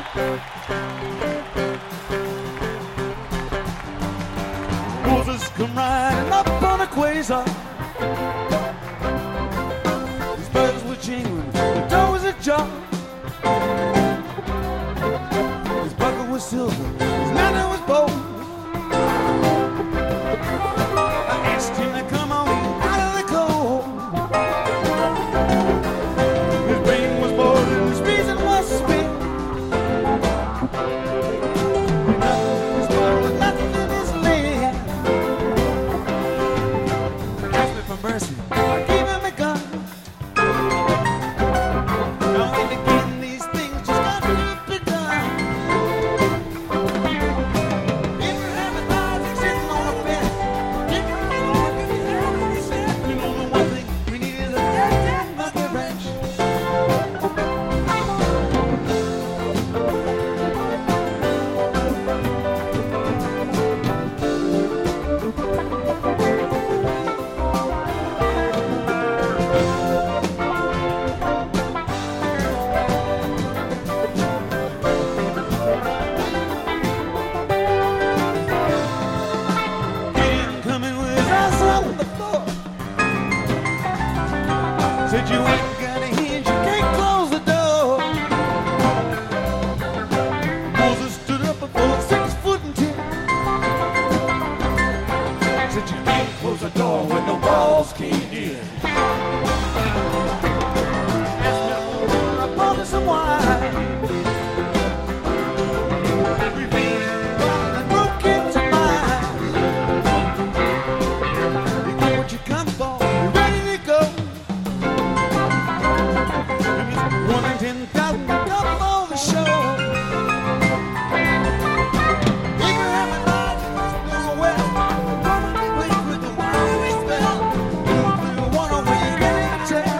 Moses come riding up on a quasar. His birds were jingling, the door was ajar. His bucket was silver, his lantern was bold. I asked him to come on out of the cold. His brain was bored and his reason was spent. Nothing is gold, nothing is lead. Asked me for mercy, I gave him a gun. Now and again these things just got to be done. Abraham and Isaac sitting on a bed. You know the one thing we need is a dead monkey wrench. Him coming with his ass on the floor. Said you ain't got a hinge, you can't close the door. Moses stood up above 6'10". Said you can't close the door when the walls came in. Asked me for a bottle of some wine. We beat and broke into mine. You get what you come for, you're ready to go. And it's 1 in 10,000 come on the show. Abraham and Isaac was well. Wait with the wiry spell. Do you wanna win and tell?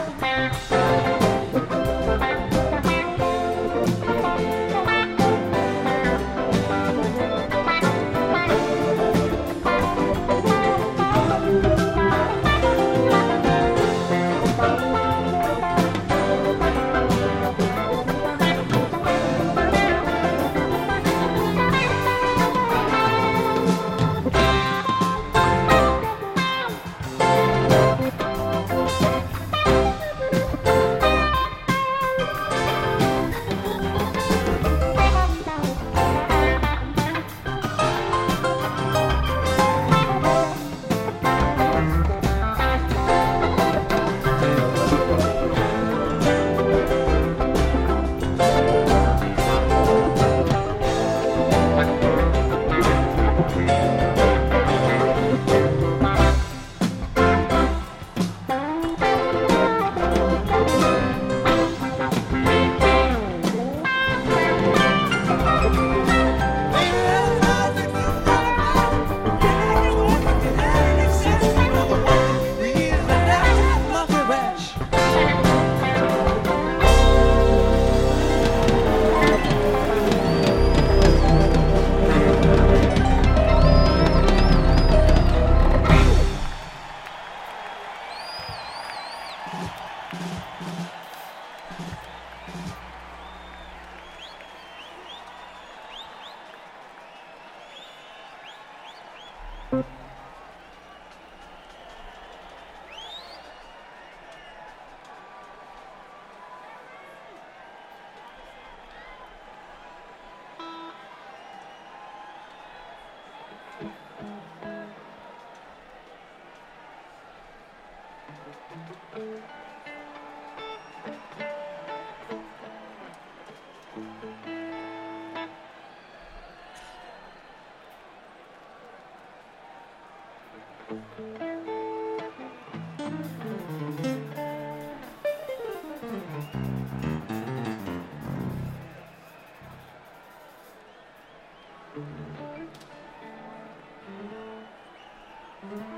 Mm-hmm.